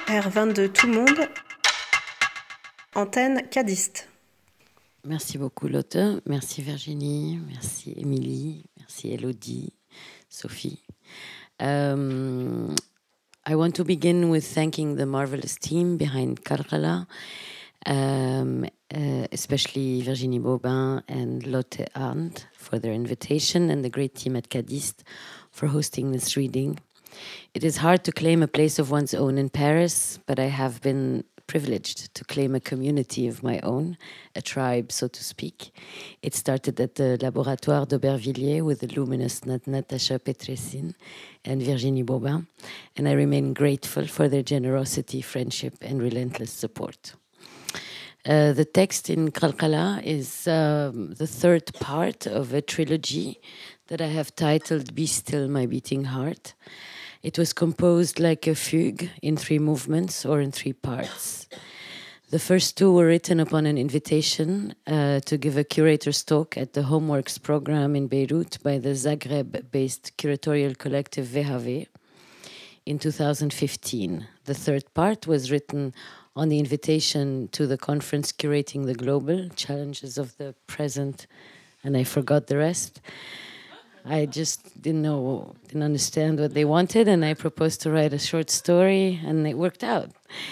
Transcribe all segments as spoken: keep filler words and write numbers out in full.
R vingt-deux Tout le monde, antenne Cadiste. Merci beaucoup Lotte, merci Virginie, merci Émilie, merci Elodie, Sophie. Um, I want to begin with thanking the marvelous team behind Qalqala, um, uh, especially Virginie Bobin and Lotte Arndt for their invitation, and the great team at Cadiste for hosting this reading. It is hard to claim a place of one's own in Paris, but I have been privileged to claim a community of my own, a tribe, so to speak. It started at the Laboratoire d'Aubervilliers with the luminous Nat- Natacha Petressin and Virginie Bobin, and I remain grateful for their generosity, friendship, and relentless support. Uh, the text in Qalqala is um, the third part of a trilogy that I have titled Be Still, My Beating Heart. It was composed like a fugue in three movements or in three parts. The first two were written upon an invitation uh, to give a curator's talk at the Homeworks program in Beirut by the Zagreb-based curatorial collective V H V in two thousand fifteen. The third part was written on the invitation to the conference Curating the Global, Challenges of the Present, and I forgot the rest. I just didn't know, didn't understand what they wanted, and I proposed to write a short story, and it worked out.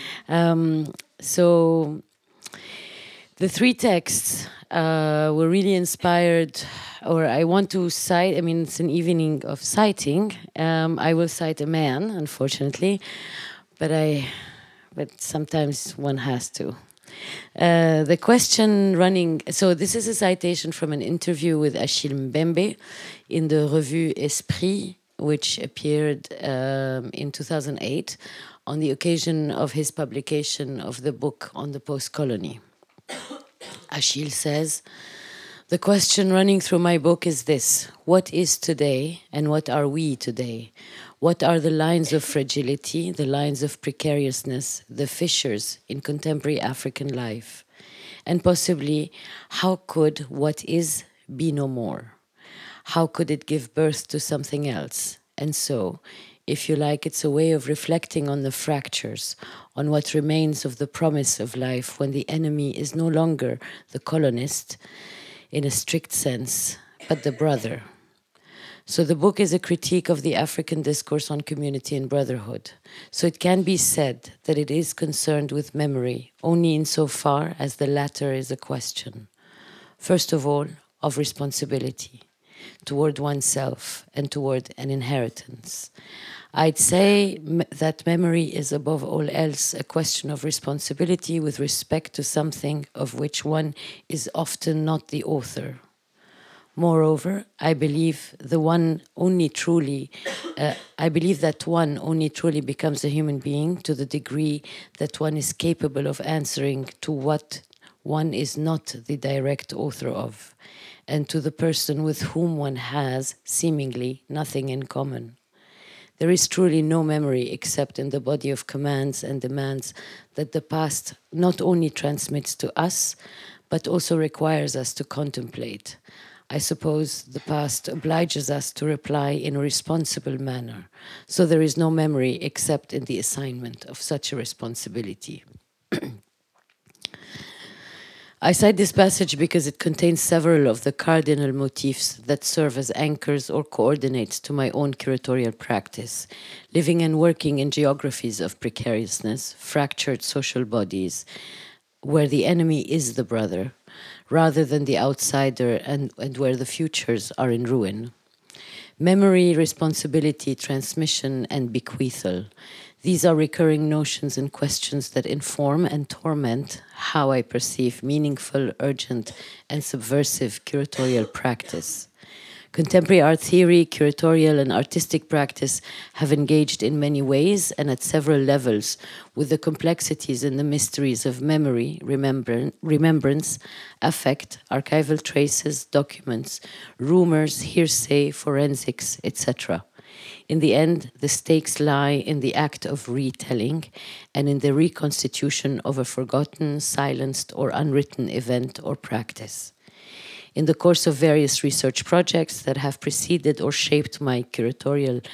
Um, so the three texts uh, were really inspired, or I want to cite, I mean, it's an evening of citing. Um, I will cite a man, unfortunately, but I, but sometimes one has to. Uh, the question running, so this is a citation from an interview with Achille Mbembe in the Revue Esprit, which appeared um, in two thousand eight on the occasion of his publication of the book on the post-colony. Achille says, "The question running through my book is this: what is today and what are we today? What are the lines of fragility, the lines of precariousness, the fissures in contemporary African life? And possibly, how could what is be no more? How could it give birth to something else? And so, if you like, it's a way of reflecting on the fractures, on what remains of the promise of life when the enemy is no longer the colonist in a strict sense, but the brother." So the book is a critique of the African discourse on community and brotherhood. So it can be said that it is concerned with memory only insofar as the latter is a question, first of all, of responsibility toward oneself and toward an inheritance. I'd say m- that memory is above all else a question of responsibility with respect to something of which one is often not the author. Moreover, I believe the one only truly, uh, I believe that one only truly becomes a human being to the degree that one is capable of answering to what one is not the direct author of, and to the person with whom one has, seemingly, nothing in common. There is truly no memory except in the body of commands and demands that the past not only transmits to us, but also requires us to contemplate. I suppose the past obliges us to reply in a responsible manner, so there is no memory except in the assignment of such a responsibility. I cite this passage because it contains several of the cardinal motifs that serve as anchors or coordinates to my own curatorial practice, living and working in geographies of precariousness, fractured social bodies, where the enemy is the brother, rather than the outsider, and, and where the futures are in ruin. Memory, responsibility, transmission, and bequeathal. These are recurring notions and questions that inform and torment how I perceive meaningful, urgent, and subversive curatorial practice. Contemporary art theory, curatorial, and artistic practice have engaged in many ways and at several levels with the complexities and the mysteries of memory, remembran- remembrance, affect, archival traces, documents, rumors, hearsay, forensics, et cetera. In the end, the stakes lie in the act of retelling and in the reconstitution of a forgotten, silenced, or unwritten event or practice. In the course of various research projects that have preceded or shaped my curatorial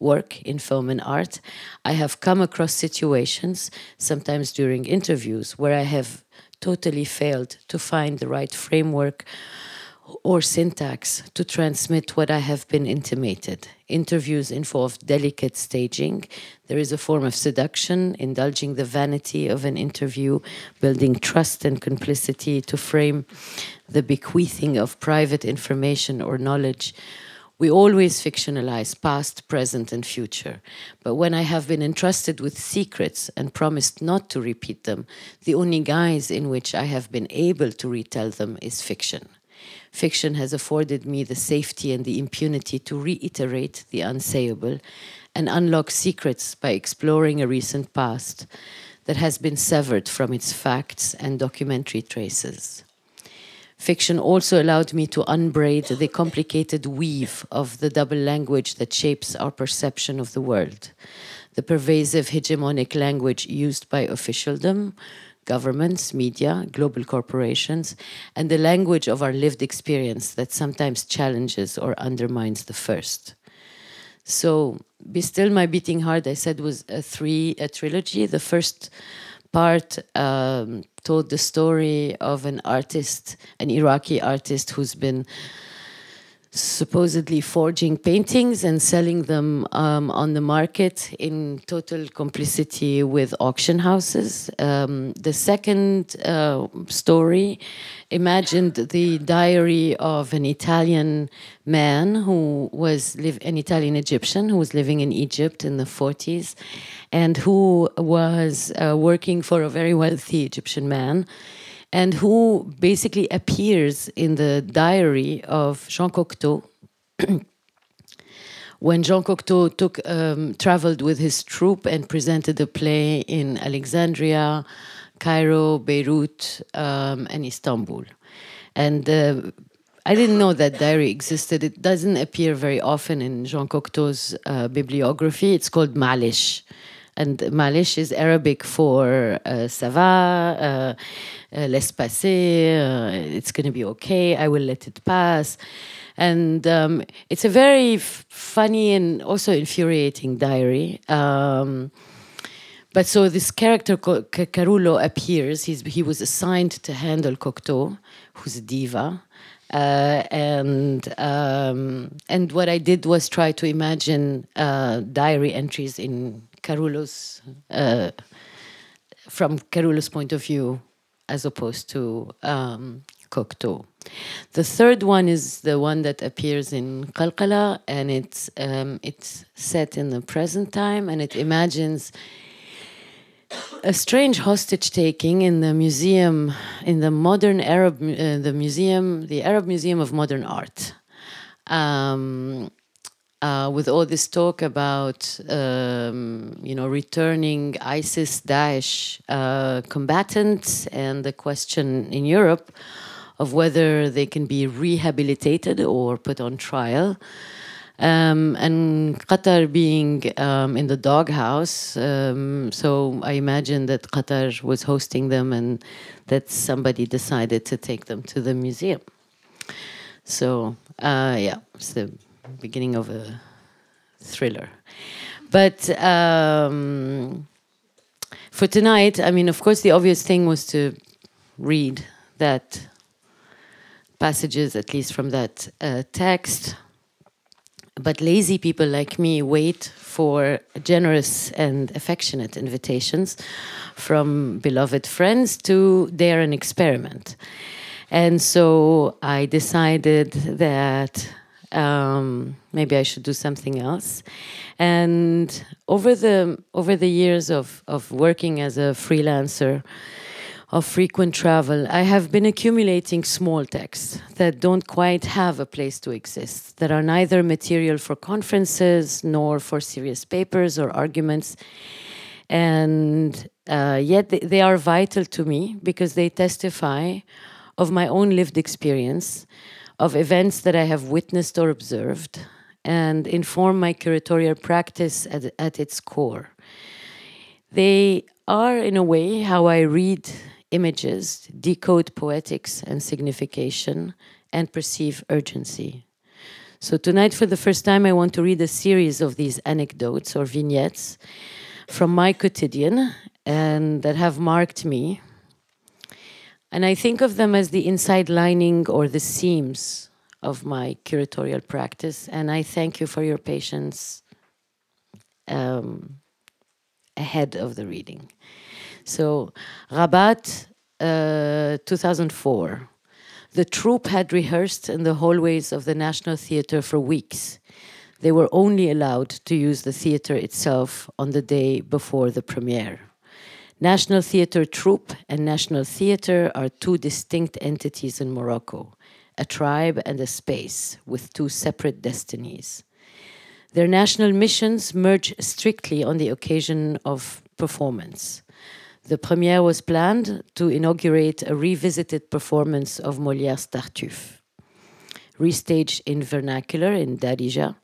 work in film and art, I have come across situations, sometimes during interviews, where I have totally failed to find the right framework or syntax to transmit what I have been intimated. Interviews involve delicate staging. There is a form of seduction, indulging the vanity of an interview, building trust and complicity to frame the bequeathing of private information or knowledge. We always fictionalize past, present, and future. But when I have been entrusted with secrets and promised not to repeat them, the only guise in which I have been able to retell them is fiction. Fiction has afforded me the safety and the impunity to reiterate the unsayable and unlock secrets by exploring a recent past that has been severed from its facts and documentary traces. Fiction also allowed me to unbraid the complicated weave of the double language that shapes our perception of the world. The pervasive hegemonic language used by officialdom, governments, media, global corporations, and the language of our lived experience that sometimes challenges or undermines the first. So, Be Still My Beating Heart, I said, was a three, a trilogy. The first part um, told the story of an artist, an Iraqi artist who's been supposedly forging paintings and selling them um, on the market in total complicity with auction houses. Um, the second uh, story imagined the diary of an Italian man who was live, an Italian Egyptian who was living in Egypt in the forties and who was uh, working for a very wealthy Egyptian man, and who basically appears in the diary of Jean Cocteau. When Jean Cocteau took, um, traveled with his troupe and presented a play in Alexandria, Cairo, Beirut, um, and Istanbul. And uh, I didn't know that diary existed. It doesn't appear very often in Jean Cocteau's uh, bibliography. It's called Malish. And Malish is Arabic for uh, ça va, uh, uh, laisse passer, uh, it's going to be okay, I will let it pass. And um, it's a very f- funny and also infuriating diary. Um, but so this character, Carullo, appears. He's, he was assigned to handle Cocteau, who's a diva. Uh, and um, and what I did was try to imagine uh, diary entries in Carullo's, uh, from Carullo's point of view, as opposed to um, Cocteau. The third one is the one that appears in Qalqala, and it's um, it's set in the present time, and it imagines a strange hostage taking in the museum, in the modern Arab, uh, the museum, the Arab Museum of Modern Art. Um, uh, with all this talk about, um, you know, returning ISIS, Daesh uh, combatants, and the question in Europe of whether they can be rehabilitated or put on trial. Um, and Qatar being um, in the doghouse, um, so I imagine that Qatar was hosting them and that somebody decided to take them to the museum. So, uh, yeah, it's the beginning of a thriller. But um, for tonight, I mean, of course, the obvious thing was to read that passages, at least from that uh, text. But lazy people like me wait for generous and affectionate invitations from beloved friends to dare an experiment. And so I decided that um, maybe I should do something else. And over the over the years of, of working as a freelancer, of frequent travel, I have been accumulating small texts that don't quite have a place to exist, that are neither material for conferences nor for serious papers or arguments. And uh, yet they, they are vital to me because they testify of my own lived experience, of events that I have witnessed or observed, and inform my curatorial practice at, at its core. They are, in a way, how I read images, decode poetics and signification, and perceive urgency. So tonight, for the first time, I want to read a series of these anecdotes or vignettes from my quotidian and that have marked me. And I think of them as the inside lining or the seams of my curatorial practice. And I thank you for your patience um, ahead of the reading. So, Rabat, uh, two thousand four. The troupe had rehearsed in the hallways of the National Theatre for weeks. They were only allowed to use the theatre itself on the day before the premiere. National Theatre troupe and National Theatre are two distinct entities in Morocco, a tribe and a space with two separate destinies. Their national missions merge strictly on the occasion of performance. The premiere was planned to inaugurate a revisited performance of Molière's Tartuffe, restaged in vernacular in Darija,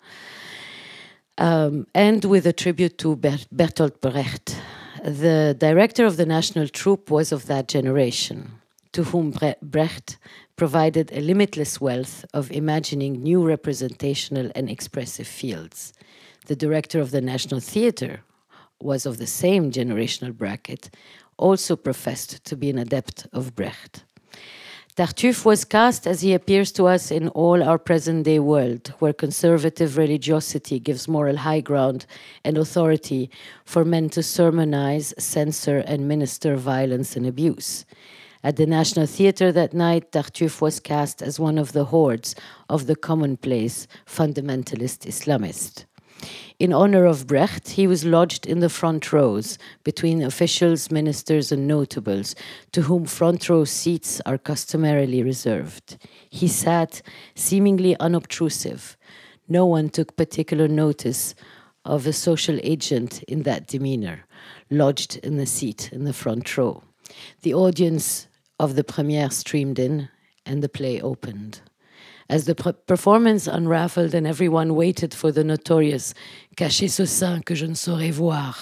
um, and with a tribute to Ber- Bertolt Brecht. The director of the national troupe was of that generation, to whom Bre- Brecht provided a limitless wealth of imagining new representational and expressive fields. The director of the National Theatre was of the same generational bracket, also professed to be an adept of Brecht. Tartuffe was cast as he appears to us in all our present-day world, where conservative religiosity gives moral high ground and authority for men to sermonize, censor, and minister violence and abuse. At the National Theatre that night, Tartuffe was cast as one of the hordes of the commonplace fundamentalist Islamist. In honor of Brecht, he was lodged in the front rows between officials, ministers, and notables, to whom front row seats are customarily reserved. He sat seemingly unobtrusive. No one took particular notice of a social agent in that demeanor, lodged in the seat in the front row. The audience of the premiere streamed in, and the play opened. As the pre- performance unraveled and everyone waited for the notorious "Cachez ce sein que je ne saurais voir,"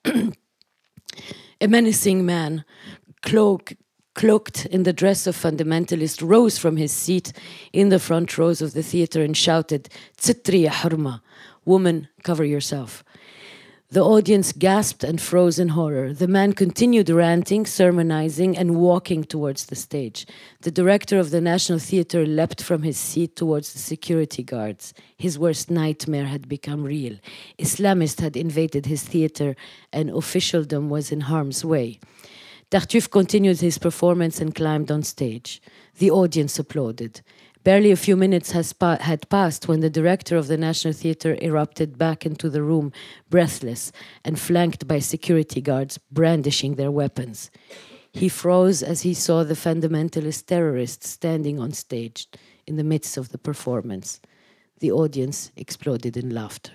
a menacing man, cloak, cloaked in the dress of fundamentalist, rose from his seat in the front rows of the theatre and shouted, "Tsitri ya hurma," woman, cover yourself. The audience gasped and froze in horror. The man continued ranting, sermonizing, and walking towards the stage. The director of the National Theatre leapt from his seat towards the security guards. His worst nightmare had become real. Islamists had invaded his theatre, and officialdom was in harm's way. Tartuffe continued his performance and climbed on stage. The audience applauded. Barely a few minutes has pa- had passed when the director of the National Theatre erupted back into the room, breathless and flanked by security guards brandishing their weapons. He froze as he saw the fundamentalist terrorists standing on stage in the midst of the performance. The audience exploded in laughter.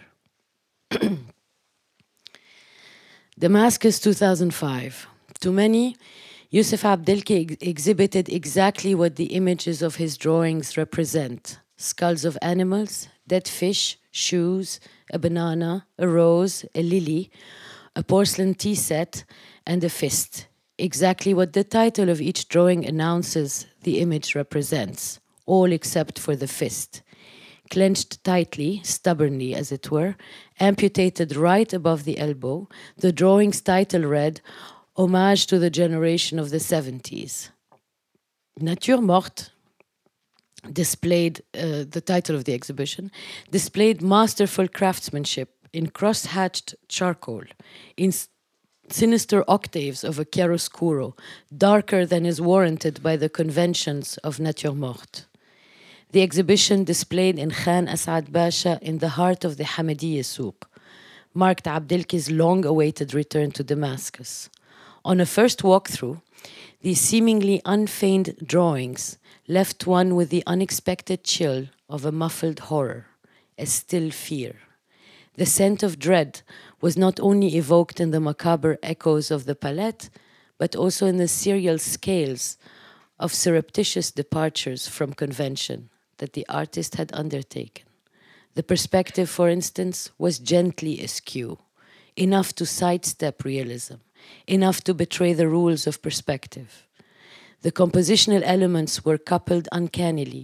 Damascus, two thousand five. To many, Youssef Abdelki ex- exhibited exactly what the images of his drawings represent: skulls of animals, dead fish, shoes, a banana, a rose, a lily, a porcelain tea set, and a fist. Exactly what the title of each drawing announces the image represents, all except for the fist. Clenched tightly, stubbornly as it were, amputated right above the elbow, the drawing's title read, "Homage to the generation of the seventies. Nature Morte displayed, uh, the title of the exhibition, displayed masterful craftsmanship in cross-hatched charcoal, in s- sinister octaves of a chiaroscuro, darker than is warranted by the conventions of Nature Morte. The exhibition displayed in Khan Asad Basha in the heart of the Hamidiyya Souk marked Abdelki's long-awaited return to Damascus. On a first walkthrough, these seemingly unfeigned drawings left one with the unexpected chill of a muffled horror, a still fear. The scent of dread was not only evoked in the macabre echoes of the palette, but also in the serial scales of surreptitious departures from convention that the artist had undertaken. The perspective, for instance, was gently askew, enough to sidestep realism, enough to betray the rules of perspective. The compositional elements were coupled uncannily,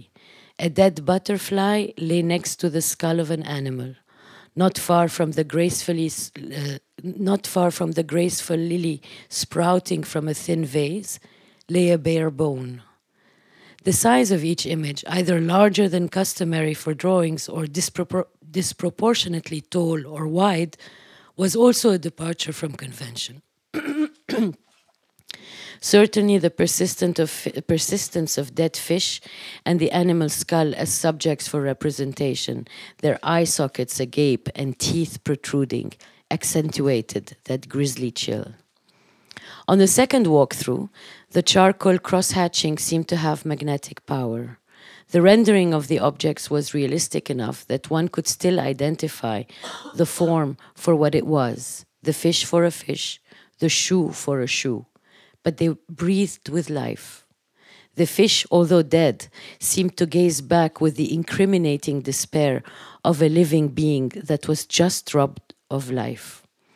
A dead butterfly lay next to the skull of an animal. Not far from the gracefully, uh, not far from the graceful lily sprouting from a thin vase, lay a bare bone. The size of each image, either larger than customary for drawings or dispropor- disproportionately tall or wide, was also a departure from convention. Certainly, the persistent of, persistence of dead fish and the animal skull as subjects for representation, their eye sockets agape and teeth protruding, accentuated that grisly chill. On the second walkthrough, the charcoal cross-hatching seemed to have magnetic power. The rendering of the objects was realistic enough that one could still identify the form for what it was, the fish for a fish, the shoe for a shoe, but they breathed with life. The fish, although dead, seemed to gaze back with the incriminating despair of a living being that was just robbed of life.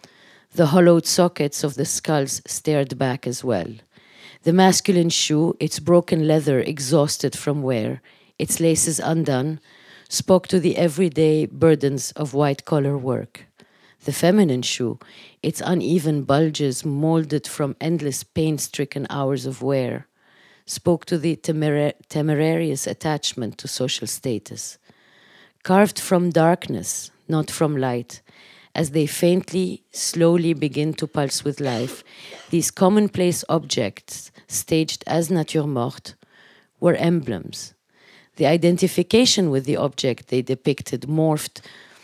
The hollowed sockets of the skulls stared back as well. The masculine shoe, its broken leather exhausted from wear, its laces undone, spoke to the everyday burdens of white-collar work. The feminine shoe, its uneven bulges molded from endless pain-stricken hours of wear, spoke to the temer- temerarious attachment to social status. Carved from darkness, not from light, as they faintly, slowly begin to pulse with life, these commonplace objects, staged as nature morte, were emblems. The identification with the object they depicted morphed,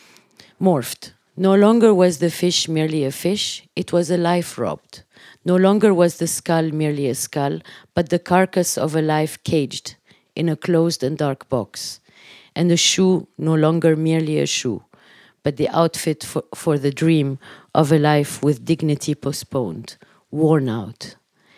morphed. No longer was the fish merely a fish, it was a life robbed. No longer was the skull merely a skull, but the carcass of a life caged in a closed and dark box. And the shoe no longer merely a shoe, but the outfit for, for the dream of a life with dignity postponed, worn out.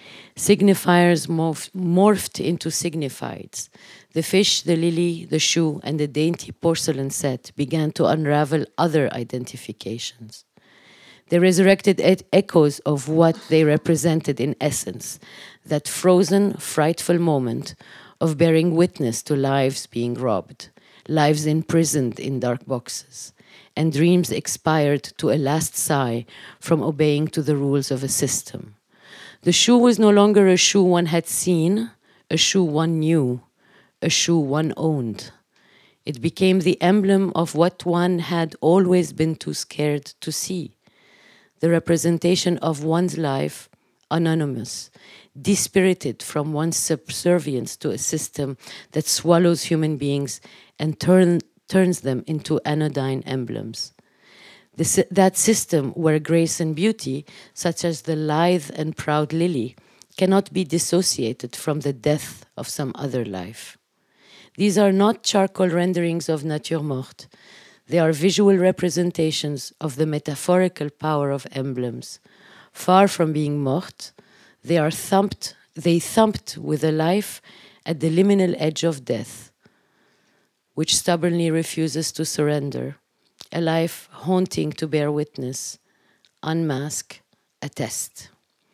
Signifiers morph, morphed into signifieds. The fish, the lily, the shoe, and the dainty porcelain set began to unravel other identifications. They resurrected e- echoes of what they represented in essence, that frozen, frightful moment of bearing witness to lives being robbed, lives imprisoned in dark boxes, and dreams expired to a last sigh from obeying to the rules of a system. The shoe was no longer a shoe one had seen, a shoe one knew, a shoe one owned. It became the emblem of what one had always been too scared to see. The representation of one's life, anonymous, dispirited from one's subservience to a system that swallows human beings and turn, turns them into anodyne emblems. This, that system where grace and beauty, such as the lithe and proud lily, cannot be dissociated from the death of some other life. These are not charcoal renderings of nature morte. They are visual representations of the metaphorical power of emblems. Far from being morte, they are thumped, they thumped with a life at the liminal edge of death, which stubbornly refuses to surrender, a life haunting to bear witness, unmask, attest.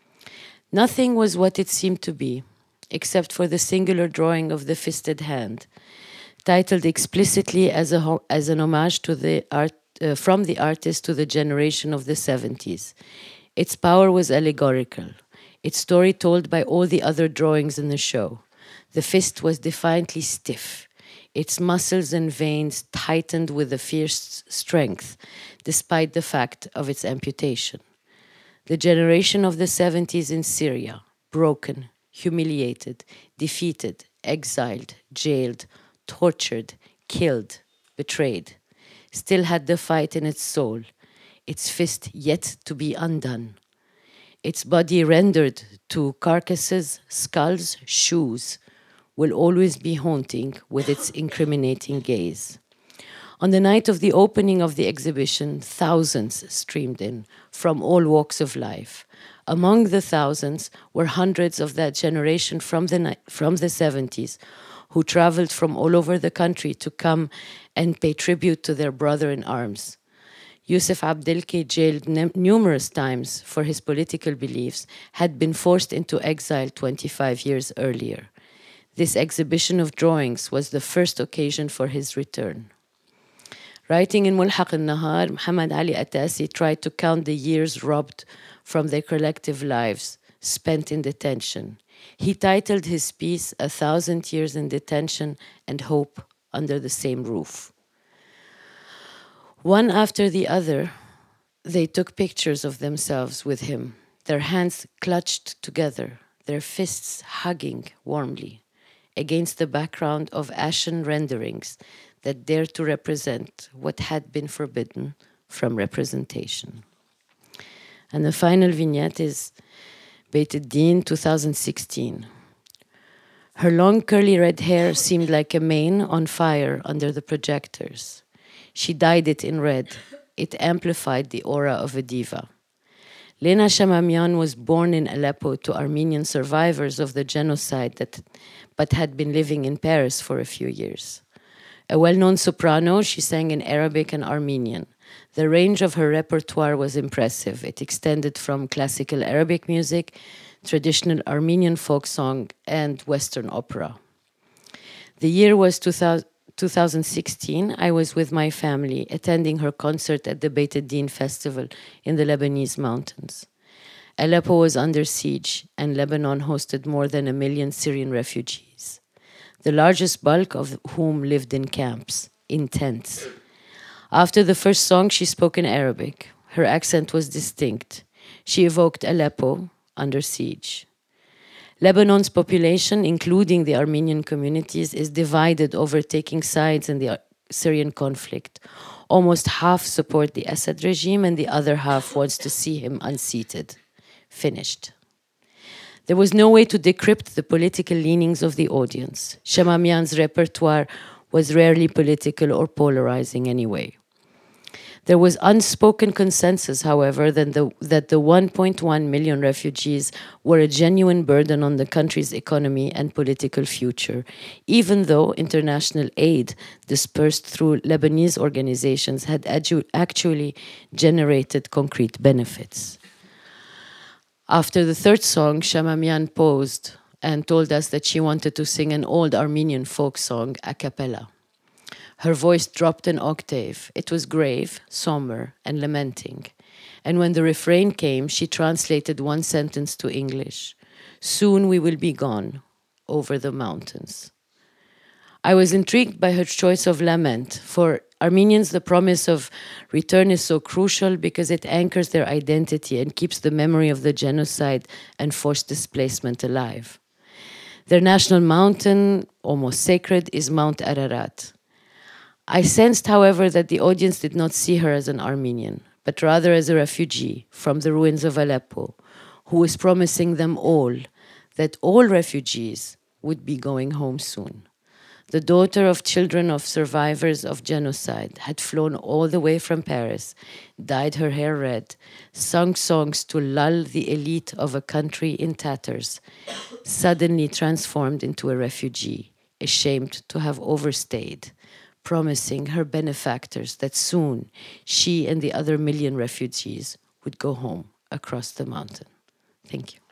Nothing was what it seemed to be, except for the singular drawing of the fisted hand, titled explicitly as, a, as an homage to the art, uh, from the artist to the generation of the seventies. Its power was allegorical, its story told by all the other drawings in the show. The fist was defiantly stiff, its muscles and veins tightened with a fierce strength, despite the fact of its amputation. The generation of the seventies in Syria, broken, humiliated, defeated, exiled, jailed, tortured, killed, betrayed, still had the fight in its soul, its fist yet to be undone. Its body rendered to carcasses, skulls, shoes, will always be haunting with its incriminating gaze. On the night of the opening of the exhibition, thousands streamed in from all walks of life. Among the thousands were hundreds of that generation from the, ni- from the seventies who traveled from all over the country to come and pay tribute to their brother in arms. Yusuf Abdelke, jailed n- numerous times for his political beliefs, had been forced into exile twenty-five years earlier. This exhibition of drawings was the first occasion for his return. Writing in Mulhaq al-Nahar, Muhammad Ali Atassi tried to count the years robbed from their collective lives spent in detention. He titled his piece A Thousand Years in Detention and Hope Under the Same Roof. One after the other, they took pictures of themselves with him, their hands clutched together, their fists hugging warmly, against the background of ashen renderings that dared to represent what had been forbidden from representation. And the final vignette is Beit al-Din, two thousand sixteen. Her long curly red hair seemed like a mane on fire under the projectors. She dyed it in red. It amplified the aura of a diva. Lena Shamamian was born in Aleppo to Armenian survivors of the genocide that, but had been living in Paris for a few years. A well-known soprano, she sang in Arabic and Armenian. The range of her repertoire was impressive. It extended from classical Arabic music, traditional Armenian folk song, and Western opera. The year was two thousand sixteen. I was with my family attending her concert at the Beit al-Din festival in the Lebanese mountains. Aleppo was under siege, and Lebanon hosted more than a million Syrian refugees, the largest bulk of whom lived in camps, in tents. After the first song, she spoke in Arabic. Her accent was distinct. She evoked Aleppo under siege. Lebanon's population, including the Armenian communities, is divided over taking sides in the Syrian conflict. Almost half support the Assad regime, and the other half wants to see him unseated. Finished. There was no way to decrypt the political leanings of the audience. Shamamian's repertoire was rarely political or polarizing anyway. There was unspoken consensus, however, that the, that the one point one million refugees were a genuine burden on the country's economy and political future, even though international aid dispersed through Lebanese organizations had adu- actually generated concrete benefits. After the third song, Shamamian paused and told us that she wanted to sing an old Armenian folk song a cappella. Her voice dropped an octave. It was grave, somber, and lamenting. And when the refrain came, she translated one sentence to English. Soon we will be gone over the mountains. I was intrigued by her choice of lament. For Armenians, the promise of return is so crucial because it anchors their identity and keeps the memory of the genocide and forced displacement alive. Their national mountain, almost sacred, is Mount Ararat. I sensed, however, that the audience did not see her as an Armenian, but rather as a refugee from the ruins of Aleppo, who was promising them all that all refugees would be going home soon. The daughter of children of survivors of genocide had flown all the way from Paris, dyed her hair red, sung songs to lull the elite of a country in tatters, suddenly transformed into a refugee, ashamed to have overstayed, promising her benefactors that soon she and the other million refugees would go home across the mountain. Thank you.